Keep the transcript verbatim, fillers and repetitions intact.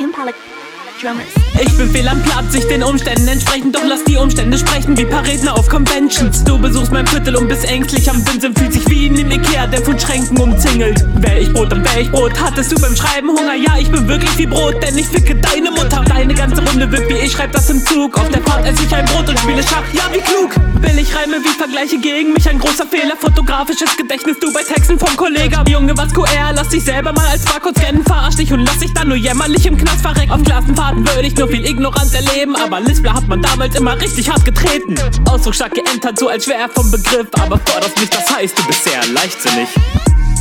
Impala Drummers. Ich bin fehl am Platz, sich den Umständen entsprechend, doch lass die Umstände sprechen wie paar Redner auf Conventions. Du besuchst mein Viertel und bist ängstlich am Winseln, fühlt sich wie in dem Ikea, der von Schränken umzingelt. Wär ich Brot, dann wär ich Brot. Hattest du beim Schreiben Hunger? Ja, ich bin wirklich wie Brot, denn ich ficke deine Mutter. Deine ganze Runde wird wie ich, schreib das im Zug. Auf der Fahrt esse ich ein Brot und spiele Schach, ja wie klug. Billig Reime wie Vergleiche gegen mich, ein großer Fehler. Fotografisches Gedächtnis, du bei Texten vom Kollege. Junge, was Q R, lass dich selber mal als Barcode scannen. Verarsch dich und lass dich dann nur jämmerlich im Knast verrecken. Auf Klassenfahrten würde ich nur viel ignorant erleben, aber Lispler hat man damals immer richtig hart getreten. Ausdruck stark geentert, so als wär er vom Begriff, aber forderst mich, das heißt, du bist sehr leichtsinnig.